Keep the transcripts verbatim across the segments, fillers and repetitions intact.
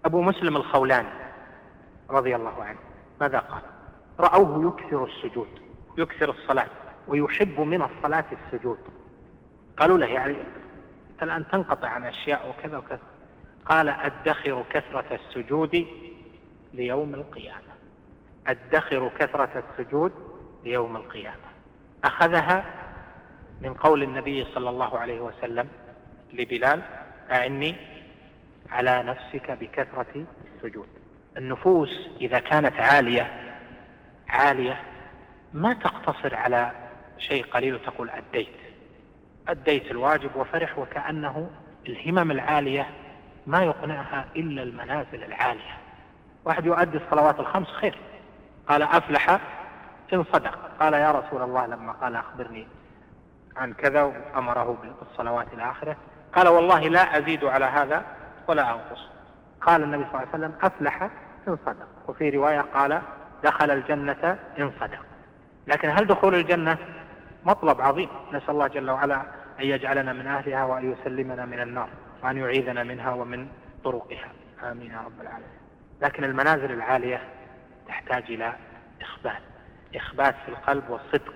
أبو مسلم الخولاني رضي الله عنه ماذا قال؟ رأوه يكثر السجود، يكثر الصلاة، ويحب من الصلاة السجود. قالوا له يعني أنت الآن تنقطع عن أشياء وكذا وكذا. قال أدخر كثرة السجود ليوم القيامة، أدخر كثرة السجود ليوم القيامة. أخذها من قول النبي صلى الله عليه وسلم لبلال: أعني على نفسك بكثرة السجود. النفوس إذا كانت عالية عالية ما تقتصر على شيء قليل وتقول أديت أديت الواجب وفرح، وكأنه الهمم العالية ما يقنعها إلا المنازل العالية. واحد يؤدي الصلوات الخمس خير، قال أفلح إن صدق. قال يا رسول الله لما قال أخبرني عن كذا وأمره بالصلوات الآخرة، قال والله لا أزيد على هذا ولا أنقص. قال النبي صلى الله عليه وسلم أفلح إن صدق، وفي رواية قال دخل الجنة إن صدق. لكن هل دخول الجنة مطلب عظيم، نسأل الله جل وعلا أن يجعلنا من أهلها وأن يسلمنا من النار وأن يعيذنا منها ومن طرقها، آمين يا رب العالمين. لكن المنازل العالية تحتاج إلى إخبات إخبات في القلب والصدق،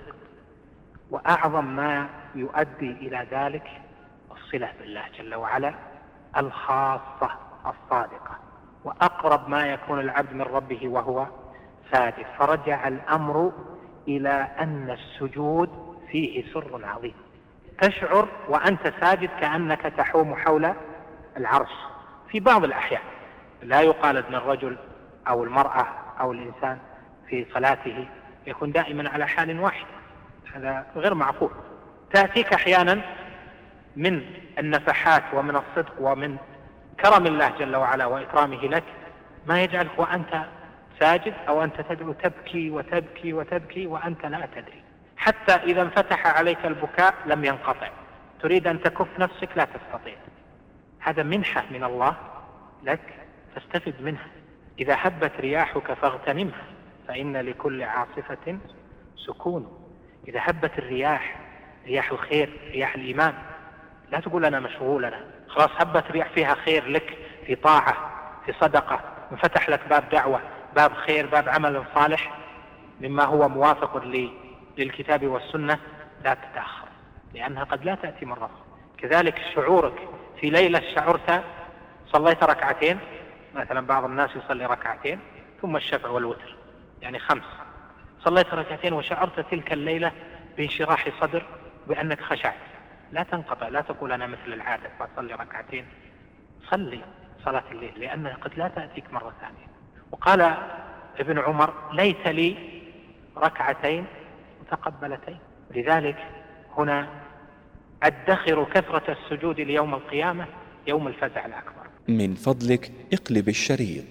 وأعظم ما يؤدي إلى ذلك الصلة بالله جل وعلا الخاصة الصادقة، وأقرب ما يكون العبد من ربه وهو ساجد. فرجع الأمر إلى أن السجود فيه سر عظيم، تشعر وأنت ساجد كأنك تحوم حول العرش. في بعض الأحيان لا يقال أن الرجل أو المرأة أو الإنسان في صلاته يكون دائما على حال واحد، هذا غير معقول. تأتيك أحيانا من النفحات ومن الصدق ومن كرم الله جل وعلا وإكرامه لك ما يجعلك وأنت ساجد أو أنت تدعو تبكي وتبكي وتبكي وأنت لا تدري، حتى إذا انفتح عليك البكاء لم ينقطع، تريد أن تكف نفسك لا تستطيع. هذا منحة من الله لك فاستفد منها. إذا هبت رياحك فاغتنمها، فإن لكل عاصفة سكون. إذا هبت الرياح، رياح الخير، رياح الإيمان، لا تقول أنا مشغول، أنا خلاص هبت رياح فيها خير لك، في طاعة، في صدقة، انفتح لك باب دعوة، باب خير، باب عمل صالح مما هو موافق للكتاب والسنة، لا تتأخر، لأنها قد لا تأتي مرة. كذلك شعورك في ليلة شعرت صليت ركعتين، مثلا بعض الناس يصلي ركعتين ثم الشفع والوتر، يعني خمس، صليت ركعتين وشعرت تلك الليلة بانشراح صدر بأنك خشعت، لا تنقطع، لا تقول أنا مثل العادة فأصلي ركعتين، صلي صلاة الليل لأنها قد لا تأتيك مرة ثانية. وقال ابن عمر ليت لي ركعتين متقبلتين. لذلك هنا أدخر كثرة السجود ليوم القيامة يوم الفزع الأكبر. من فضلك اقلب الشريط.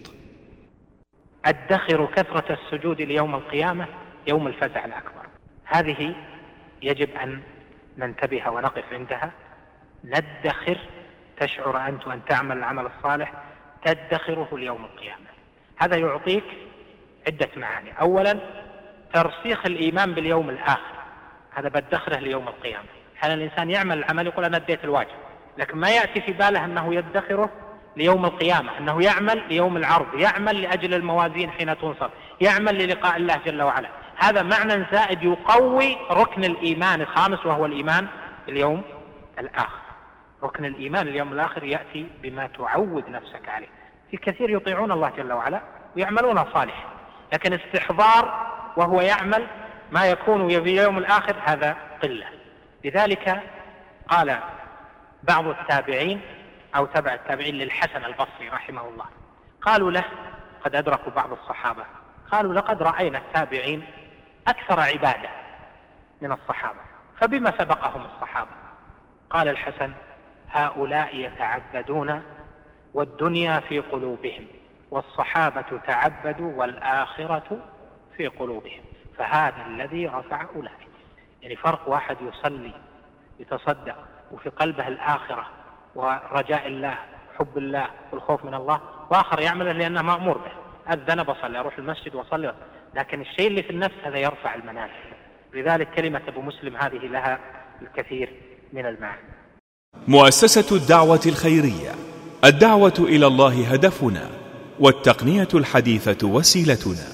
أدخر كثرة السجود ليوم القيامة يوم الفزع الأكبر، هذه يجب أن ننتبه ونقف عندها. ندخر، تشعر أنت أن تعمل العمل الصالح تدخره ليوم القيامة. هذا يعطيك عدة معاني. أولا ترسيخ الإيمان باليوم الآخر، هذا بدخره ليوم القيامة. حال الإنسان يعمل العمل يقول أنا أديت الواجب، لكن ما يأتي في باله أنه يدخره ليوم القيامة، أنه يعمل ليوم العرض، يعمل لأجل الموازين حين تنصب، يعمل للقاء الله جل وعلا. هذا معنى زائد يقوي ركن الإيمان الخامس وهو الإيمان باليوم الآخر. ركن الإيمان اليوم الآخر يأتي بما تعود نفسك عليه. في كثير يطيعون الله جل وعلا ويعملون صالح، لكن استحضار وهو يعمل ما يكون في اليوم الآخر هذا قلة. لذلك قال بعض التابعين أو تبع التابعين للحسن البصري رحمه الله، قالوا له قد أدركوا بعض الصحابة، قالوا لقد رأينا التابعين أكثر عبادة من الصحابة، فبما سبقهم الصحابة؟ قال الحسن هؤلاء يتعبدون والدنيا في قلوبهم، والصحابة تعبدوا والآخرة في قلوبهم، فهذا الذي رفع أولئك. يعني فرق واحد يصلي يتصدق وفي قلبه الآخرة ورجاء الله حب الله والخوف من الله، وآخر يعمل لأنه مأمور به، أذن بصلي أروح المسجد وصلي، لكن الشيء اللي في النفس هذا يرفع المنازل. لذلك كلمة أبو مسلم هذه لها الكثير من المعاني. مؤسسة الدعوة الخيرية، الدعوة إلى الله هدفنا، والتقنية الحديثة وسيلتنا.